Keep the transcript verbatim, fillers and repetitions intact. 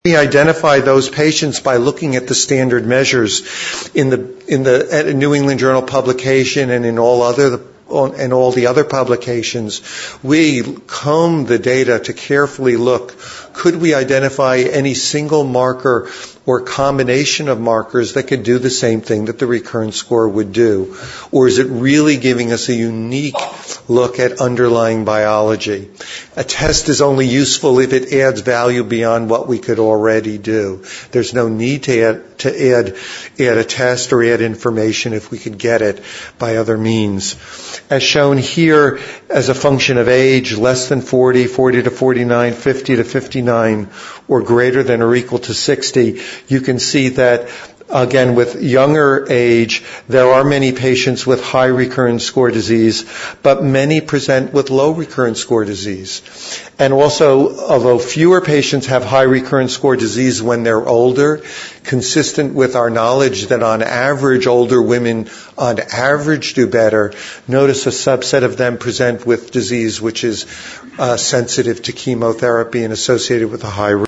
We identify those patients by looking at the standard measures in the in the New England Journal publication and in all other and all the other publications. We comb the data to carefully look. Could we identify any single marker or combination of markers that could do the same thing that the recurrence score would do? Or is it really giving us a unique look at underlying biology? A test is only useful if it adds value beyond what we could already do. There's no need to add, to add, add a test or add information if we could get it by other means. As shown here, as a function of age, less than forty, forty to forty-nine, fifty to fifty-nine, or greater than or equal to sixty, you can see that, again, with younger age, there are many patients with high recurrence score disease, but many present with low recurrence score disease. And also, although fewer patients have high recurrence score disease when they're older, consistent with our knowledge that on average older women on average do better, notice a subset of them present with disease which is uh, sensitive to chemotherapy and associated with a high